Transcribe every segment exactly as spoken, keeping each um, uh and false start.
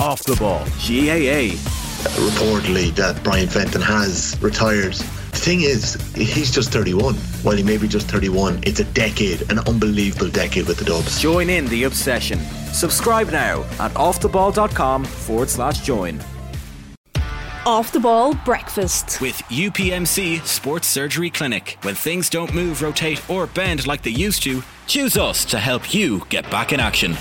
Off the Ball, G A A. Reportedly that Brian Fenton has retired. The thing is, he's just thirty-one. While he may be just thirty-one, it's a decade, an unbelievable decade with the Dubs. Join in the obsession. Subscribe now at offtheball.com forward slash join. Off the Ball Breakfast with U P M C Sports Surgery Clinic. When things don't move, rotate or bend like they used to, choose us to help you get back in action.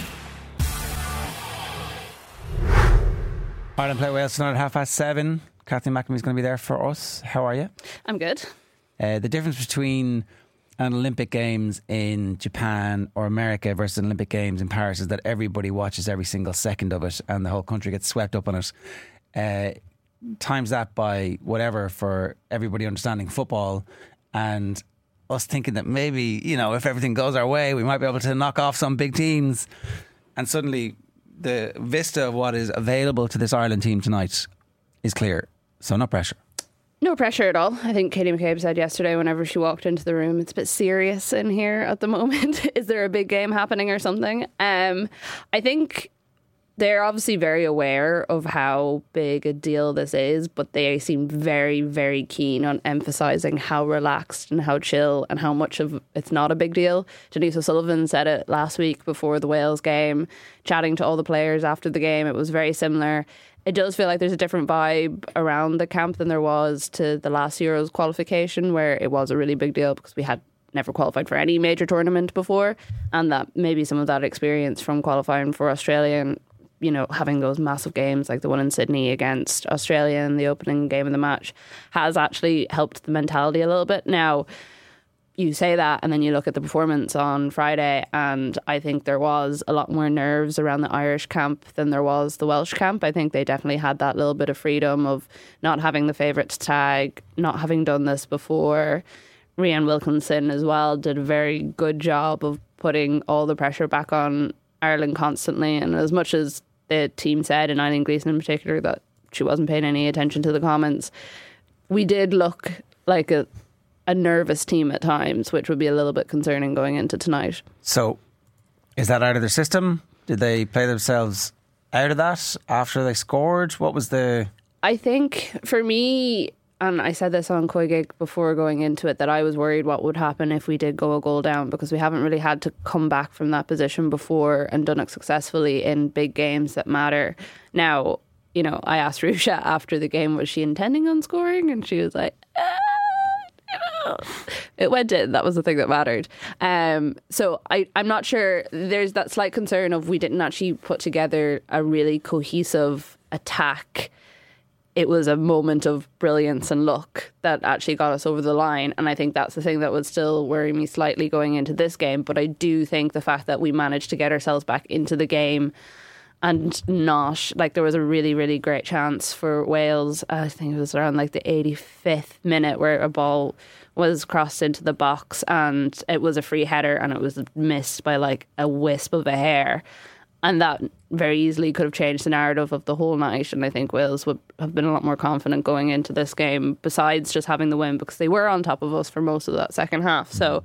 Ireland play Wales tonight at half past seven. Kathleen McNamee's going to be there for us. How are you? I'm good. Uh, the difference between an Olympic Games in Japan or America versus an Olympic Games in Paris is that everybody watches every single second of it and the whole country gets swept up on it. Uh, times that by whatever for everybody understanding football and us thinking that maybe, you know, if everything goes our way, we might be able to knock off some big teams. And suddenly the vista of what is available to this Ireland team tonight is clear. So no pressure. No pressure at all. I think Katie McCabe said yesterday whenever she walked into the room, it's a bit serious in here at the moment. Is there a big game happening or something? Um, I think they're obviously very aware of how big a deal this is, but they seem very, very keen on emphasising how relaxed and how chill and how much of it's not a big deal. Denise O'Sullivan said it last week before the Wales game, chatting to all the players after the game. It was very similar. It does feel like there's a different vibe around the camp than there was to the last Euros qualification, where it was a really big deal because we had never qualified for any major tournament before, and that maybe some of that experience from qualifying for Australia and, you know, having those massive games like the one in Sydney against Australia in the opening game of the match has actually helped the mentality a little bit. Now, you say that and then you look at the performance on Friday, and I think there was a lot more nerves around the Irish camp than there was the Welsh camp. I think they definitely had that little bit of freedom of not having the favourites tag, not having done this before. Rhian Wilkinson as well did a very good job of putting all the pressure back on Ireland constantly, and as much as the team said, and Eileen Gleeson in particular, that she wasn't paying any attention to the comments, we did look like a a nervous team at times, which would be a little bit concerning going into tonight. So is that out of their system? Did they play themselves out of that after they scored? What was the... I think for me, and I said this on Koigig before going into it, that I was worried what would happen if we did go a goal down, because we haven't really had to come back from that position before and done it successfully in big games that matter. Now, you know, I asked Rusha after the game, was she intending on scoring? And she was like, ah, you know, it went in. That was the thing that mattered. Um, so I, I'm not sure. There's that slight concern of we didn't actually put together a really cohesive attack. It was a moment of brilliance and luck that actually got us over the line. And I think that's the thing that would still worry me slightly going into this game. But I do think the fact that we managed to get ourselves back into the game and not, like, there was a really, really great chance for Wales. I think it was around like the eighty-fifth minute where a ball was crossed into the box and it was a free header and it was missed by like a wisp of a hair. And that very easily could have changed the narrative of the whole night. And I think Wales would have been a lot more confident going into this game, besides just having the win, because they were on top of us for most of that second half. So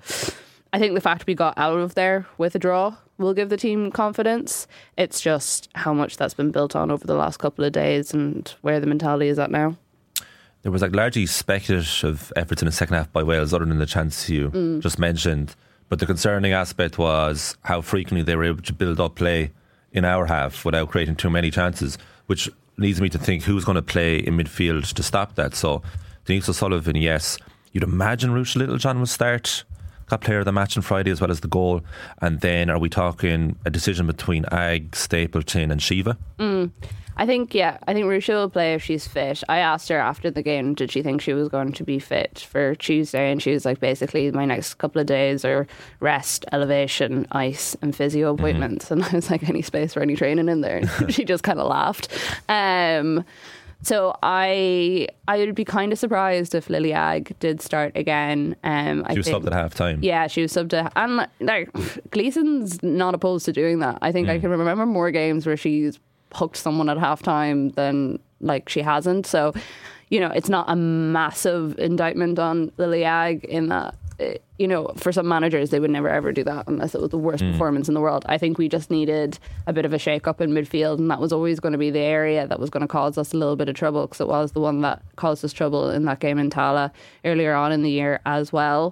I think the fact we got out of there with a draw will give the team confidence. It's just how much that's been built on over the last couple of days and where the mentality is at now. There was like largely speculative efforts in the second half by Wales, other than the chance you mm. just mentioned. But the concerning aspect was how frequently they were able to build up play in our half without creating too many chances, which leads me to think who's going to play in midfield to stop that. So Denise O'Sullivan, yes. You'd imagine Ruth Littlejohn will start, got player of the match on Friday as well as the goal. And then are we talking a decision between Ag, Stapleton and Shiva? Mm. I think, yeah, I think Rusha will play if she's fit. I asked her after the game, did she think she was going to be fit for Tuesday? And she was like, basically, my next couple of days are rest, elevation, ice, and physio appointments. Mm-hmm. And I was like, any space for any training in there? And she just kind of laughed. Um, so I I would be kind of surprised if Lily Ag did start again. Um, I she was think, subbed at half time. Yeah, she was subbed at, and like, Gleason's not opposed to doing that. I think mm. I can remember more games where she's hooked someone at halftime than like she hasn't. So, you know, it's not a massive indictment on Lily Ag in that you know, for some managers, they would never ever do that unless it was the worst mm. performance in the world. I think we just needed a bit of a shake-up in midfield, and that was always going to be the area that was going to cause us a little bit of trouble, because it was the one that caused us trouble in that game in Tala earlier on in the year as well.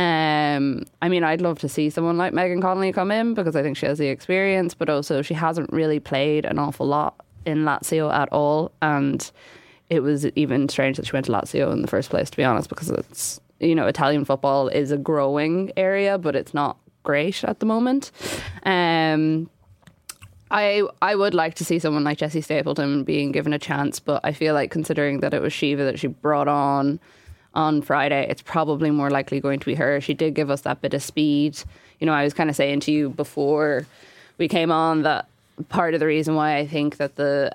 Um, I mean, I'd love to see someone like Megan Connolly come in, because I think she has the experience, but also she hasn't really played an awful lot in Lazio at all, and it was even strange that she went to Lazio in the first place, to be honest, because it's, you know, Italian football is a growing area, but it's not great at the moment. Um, I I would like to see someone like Jessie Stapleton being given a chance, but I feel like, considering that it was Shiva that she brought on on Friday, it's probably more likely going to be her. She did give us that bit of speed. You know, I was kind of saying to you before we came on that part of the reason why I think that the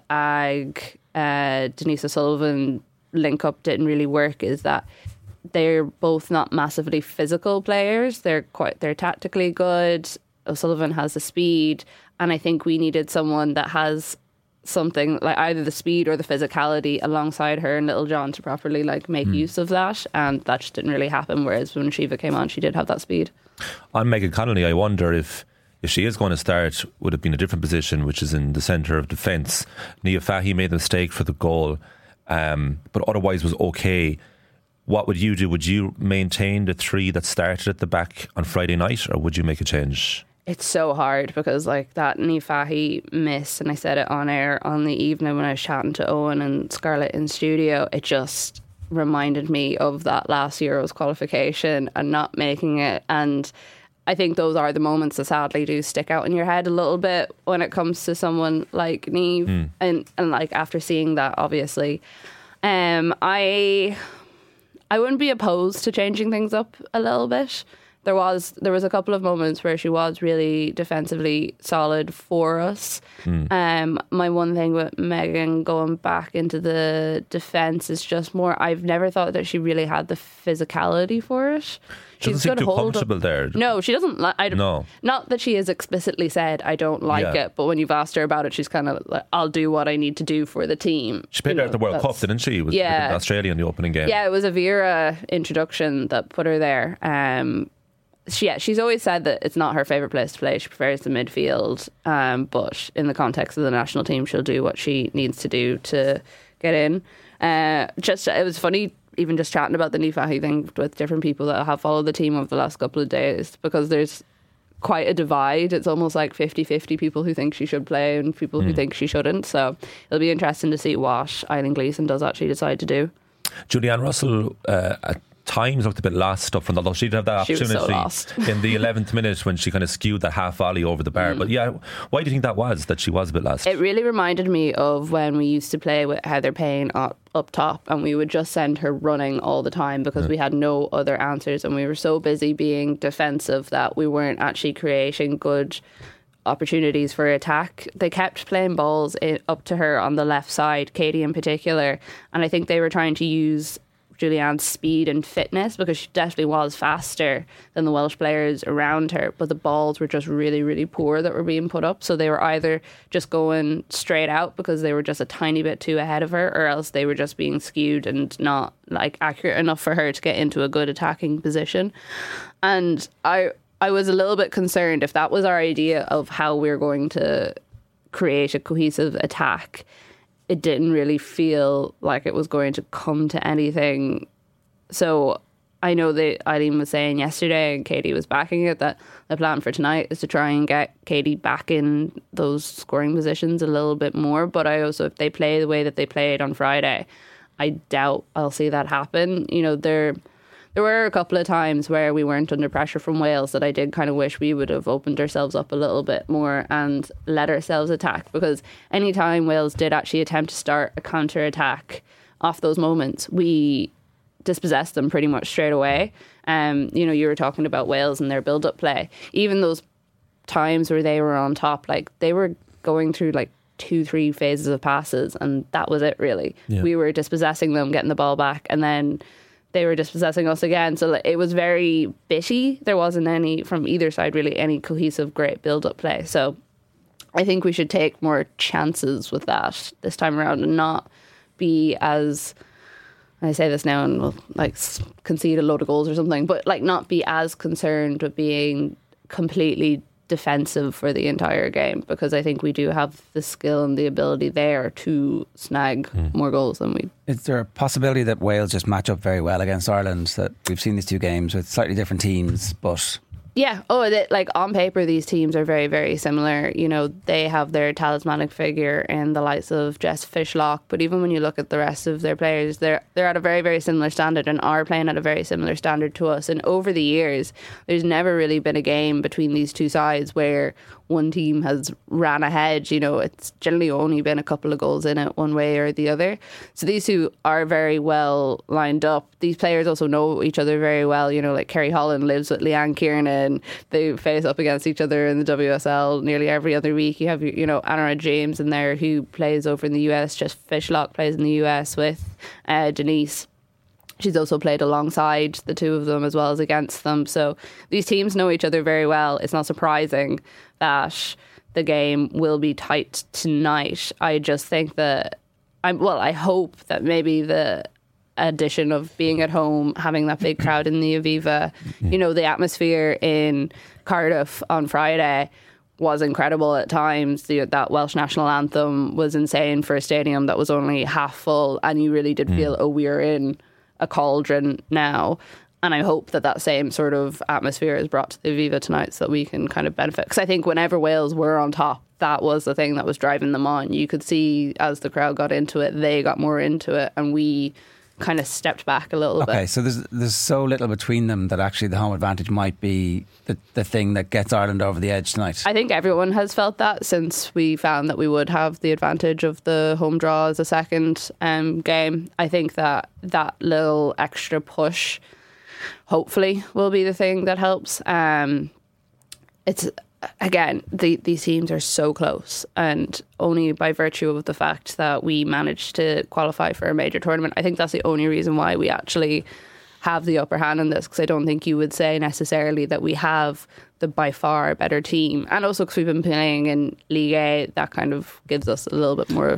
Ag uh, Denise O'Sullivan link up didn't really work is that they're both not massively physical players. They're quite they're tactically good. O'Sullivan has the speed, and I think we needed someone that has something like either the speed or the physicality alongside her and Little John to properly like make mm. use of that, and that just didn't really happen. Whereas when Shiva came on, she did have that speed. On Megan Connolly, I wonder if if she is going to start, would have been a different position, which is in the centre of defence. Nia Fahy made the mistake for the goal, um, but otherwise was okay. What would you do? Would you maintain the three that started at the back on Friday night, or would you make a change? It's so hard, because like that Nia Fahy miss, and I said it on air on the evening when I was chatting to Owen and Scarlett in studio, it just reminded me of that last Euros qualification and not making it. And I think those are the moments that sadly do stick out in your head a little bit when it comes to someone like Niamh. Mm. And, and like after seeing that, obviously, um, I I wouldn't be opposed to changing things up a little bit. There was there was a couple of moments where she was really defensively solid for us. Mm. Um, my one thing with Megan going back into the defence is just more, I've never thought that she really had the physicality for it. She doesn't seem too comfortable there. No, she doesn't. Li- I, no. Not that she has explicitly said, I don't like yeah. it, but when you've asked her about it, she's kind of like, I'll do what I need to do for the team. She played there at the World Cup, didn't she? It was yeah. Australia in the opening game. Yeah, it was a Vera introduction that put her there. Um, she, yeah, she's always said that it's not her favourite place to play. She prefers the midfield, um, but in the context of the national team, she'll do what she needs to do to get in. Uh, just it was funny, even just chatting about the Nia Fahy thing with different people that have followed the team over the last couple of days, because there's quite a divide. It's almost like fifty-fifty people who think she should play and people mm. who think she shouldn't. So it'll be interesting to see what Eileen Gleeson does actually decide to do. Julianne Russell uh, at times looked a bit lost up front, although she did have that she opportunity so in the eleventh minute when she kind of skewed that half volley over the bar. Mm. But yeah, why do you think that was, that she was a bit lost? It really reminded me of when we used to play with Heather Payne up, up top, and we would just send her running all the time because mm. we had no other answers, and we were so busy being defensive that we weren't actually creating good opportunities for attack. They kept playing balls in, up to her on the left side, Katie in particular, and I think they were trying to use Julianne's speed and fitness, because she definitely was faster than the Welsh players around her, but the balls were just really, really poor that were being put up. So they were either just going straight out because they were just a tiny bit too ahead of her, or else they were just being skewed and not like accurate enough for her to get into a good attacking position. And I I was a little bit concerned if that was our idea of how we're going to create a cohesive attack. It didn't really feel like it was going to come to anything. So I know that Eileen was saying yesterday, and Katie was backing it, that the plan for tonight is to try and get Katie back in those scoring positions a little bit more. But I also, if they play the way that they played on Friday, I doubt I'll see that happen. You know, they're There were a couple of times where we weren't under pressure from Wales that I did kind of wish we would have opened ourselves up a little bit more and let ourselves attack, because any time Wales did actually attempt to start a counter-attack off those moments, we dispossessed them pretty much straight away. Um, you know, you were talking about Wales and their build-up play. Even those times where they were on top, like they were going through like two, three phases of passes, and that was it really. Yeah. We were dispossessing them, getting the ball back, and then they were dispossessing us again. So it was very bitty. There wasn't any, from either side really, any cohesive great build-up play. So I think we should take more chances with that this time around and not be as, I say this now and we'll like concede a load of goals or something, but like not be as concerned with being completely defensive for the entire game, because I think we do have the skill and the ability there to snag mm. more goals than we. Is there a possibility that Wales just match up very well against Ireland? That we've seen these two games with slightly different teams, but yeah, oh, they, like on paper, these teams are very, very similar. You know, they have their talismanic figure in the likes of Jess Fishlock, but even when you look at the rest of their players, they're they're at a very, very similar standard and are playing at a very similar standard to us. And over the years, there's never really been a game between these two sides where one team has ran ahead. You know, it's generally only been a couple of goals in it one way or the other. So these two are very well lined up. These players also know each other very well. You know, like Kerry Holland lives with Leanne Kiernan. They face up against each other in the W S L nearly every other week. You have, you know, Anna James in there who plays over in the U S. Just Fishlock plays in the U S with uh, Denise. She's also played alongside the two of them as well as against them. So these teams know each other very well. It's not surprising that the game will be tight tonight. I just think that, I'm well, I hope that maybe the addition of being at home, having that big crowd in the Aviva, you know, the atmosphere in Cardiff on Friday was incredible at times. The, that Welsh national anthem was insane for a stadium that was only half full, and you really did feel, oh, we're in a cauldron now. And I hope that that same sort of atmosphere is brought to the Aviva tonight so that we can kind of benefit. Because I think whenever Wales were on top, that was the thing that was driving them on. You could see as the crowd got into it, they got more into it, and we kind of stepped back a little okay, bit. Okay, so there's there's so little between them that actually the home advantage might be the, the thing that gets Ireland over the edge tonight. I think everyone has felt that since we found that we would have the advantage of the home draw as a second um, game. I think that that little extra push hopefully will be the thing that helps. Um, it's again, the, these teams are so close, and only by virtue of the fact that we managed to qualify for a major tournament, I think that's the only reason why we actually have the upper hand in this, because I don't think you would say necessarily that we have the by far better team. And also because we've been playing in League A, that kind of gives us a little bit more.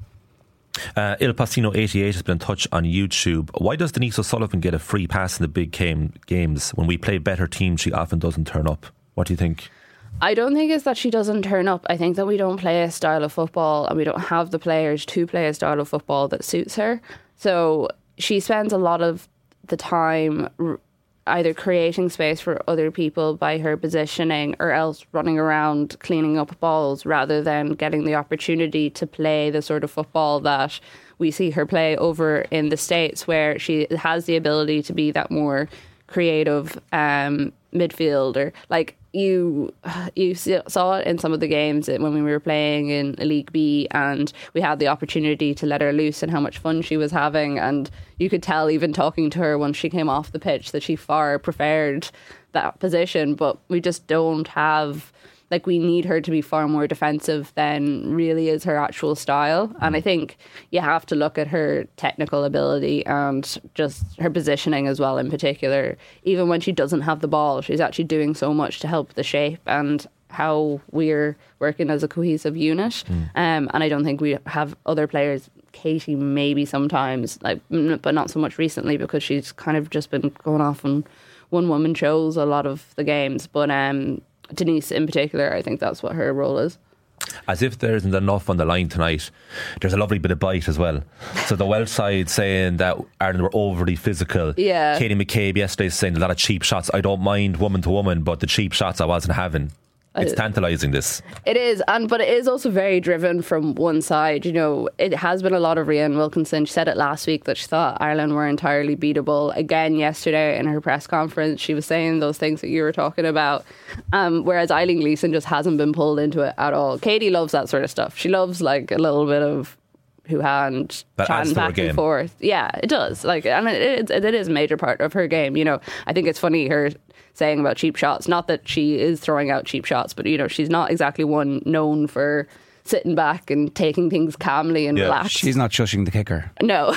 Uh, Il Pastino eighty-eight has been in touch on YouTube. Why does Denise O'Sullivan get a free pass in the big game, games? When we play better teams, she often doesn't turn up. What do you think? I don't think it's that she doesn't turn up. I think that we don't play a style of football, and we don't have the players to play a style of football that suits her. So she spends a lot of the time r- either creating space for other people by her positioning, or else running around cleaning up balls, rather than getting the opportunity to play the sort of football that we see her play over in the States, where she has the ability to be that more creative um, midfielder. Like, You you saw it in some of the games when we were playing in League B, and we had the opportunity to let her loose and how much fun she was having. And you could tell, even talking to her once she came off the pitch, that she far preferred that position. But we just don't have, like, we need her to be far more defensive than really is her actual style. And I think you have to look at her technical ability and just her positioning as well in particular. Even when she doesn't have the ball, she's actually doing so much to help the shape and how we're working as a cohesive unit. Mm. Um, and I don't think we have other players. Katie maybe sometimes, like, but not so much recently, because she's kind of just been going off on one-woman shows a lot of the games. But um Denise in particular, I think that's what her role is. As if there isn't enough on the line tonight, there's a lovely bit of bite as well. So the Welsh side saying that Ireland were overly physical. Yeah. Katie McCabe yesterday saying a lot of cheap shots. I don't mind woman to woman, but the cheap shots I wasn't having. It's tantalising, this. It is, and but it is also very driven from one side. You know, it has been a lot of Rian Wilkinson. She said it last week that she thought Ireland were entirely beatable. Again, yesterday in her press conference, she was saying those things that you were talking about. Um, whereas Eileen Gleeson just hasn't been pulled into it at all. Katie loves that sort of stuff. She loves, like, a little bit of who-hand chatting back and forth. Yeah, it does. Like, and it, it, it is a major part of her game. You know, I think it's funny her saying about cheap shots. Not that she is throwing out cheap shots, but, you know, she's not exactly one known for sitting back and taking things calmly and yeah. relaxed. She's not shushing the kicker. No.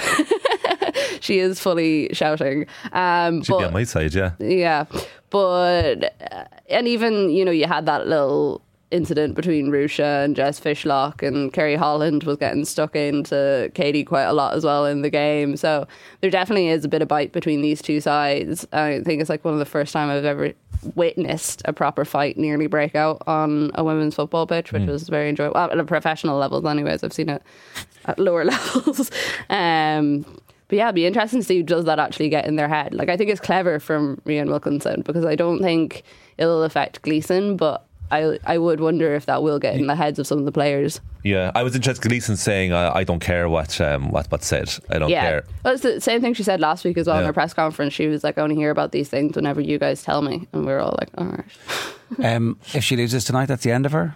She is fully shouting. Um, She'd but, be on my side, yeah. Yeah. But, uh, and even, you know, you had that little incident between Rusha and Jess Fishlock, and Kerry Holland was getting stuck into Katie quite a lot as well in the game. So there definitely is a bit of bite between these two sides. I think it's like one of the first time I've ever witnessed a proper fight nearly break out on a women's football pitch, which mm. was very enjoyable. Well, at a professional levels anyways. I've seen it at lower levels. Um, but yeah, it'd be interesting to see, does that actually get in their head? Like, I think it's clever from Rian Wilkinson, because I don't think it'll affect Gleeson, but I I would wonder if that will get in the heads of some of the players. Yeah, I was interested in Gleeson saying, I, I don't care what um, what what's said. I don't yeah. care. Well, it's the same thing she said last week as well yeah. in her press conference. She was like, I only hear about these things whenever you guys tell me. And we were all like, all right. um, if she loses tonight, that's the end of her?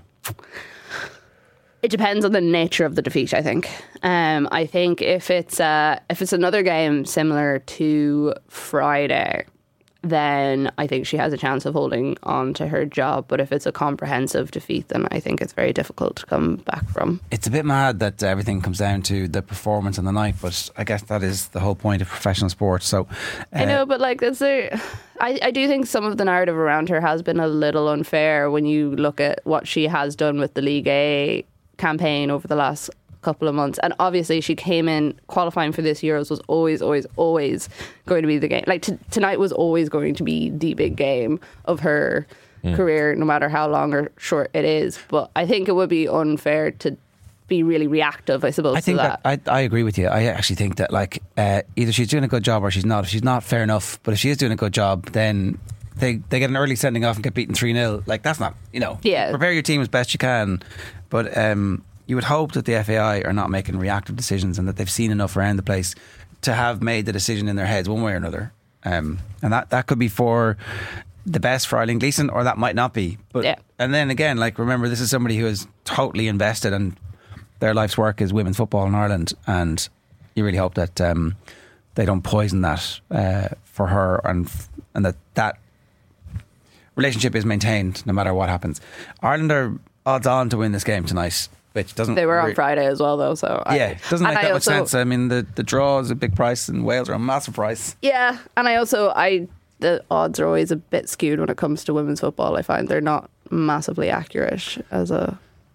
It depends on the nature of the defeat, I think. Um, I think if it's uh, if it's another game similar to Friday, then I think she has a chance of holding on to her job. But if it's a comprehensive defeat, then I think it's very difficult to come back from. It's a bit mad that everything comes down to the performance on the night, but I guess that is the whole point of professional sports. So uh, I know, but like, is there? I, I do think some of the narrative around her has been a little unfair when you look at what she has done with the League A campaign over the last couple of months. And obviously she came in, qualifying for this Euros was always always always going to be the game, like t- tonight was always going to be the big game of her mm. career, no matter how long or short it is. But I think it would be unfair to be really reactive, I suppose. I think to that, that I, I agree with you. I actually think that like uh, either she's doing a good job or she's not. If she's not, fair enough, but if she is doing a good job, then they, they get an early sending off and get beaten three nil. Like, that's not, you know, yeah. prepare your team as best you can. But um you would hope that the F A I are not making reactive decisions and that they've seen enough around the place to have made the decision in their heads one way or another. Um, and that, that could be for the best for Eileen Gleeson, or that might not be. But yeah. And then again, like, remember, this is somebody who is totally invested and their life's work is women's football in Ireland. And you really hope that um, they don't poison that uh, for her, and and that that relationship is maintained no matter what happens. Ireland are odds on to win this game tonight. Which doesn't they were on re- Friday as well, though. So yeah, I, it doesn't make that I much also, sense. I mean, the, the draw is a big price, and Wales are a massive price. Yeah, and I also I the odds are always a bit skewed when it comes to women's football. I find they're not massively accurate as a.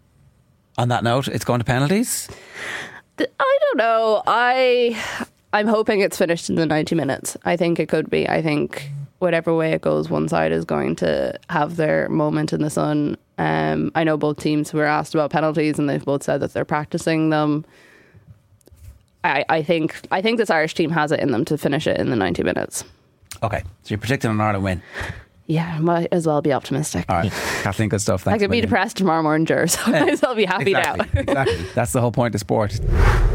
On that note, it's going to penalties. I don't know. I I'm hoping it's finished in the ninety minutes. I think it could be. I think whatever way it goes, one side is going to have their moment in the sun. Um, I know both teams were asked about penalties, and they've both said that they're practicing them. I, I think I think this Irish team has it in them to finish it in the ninety minutes. Okay, so you're predicting an Ireland win. Yeah, might as well be optimistic. All right, Kathleen, good stuff. Thanks. I could be depressed tomorrow morning, Jer, so I might as well be happy exactly, now. Exactly. That's the whole point of sport.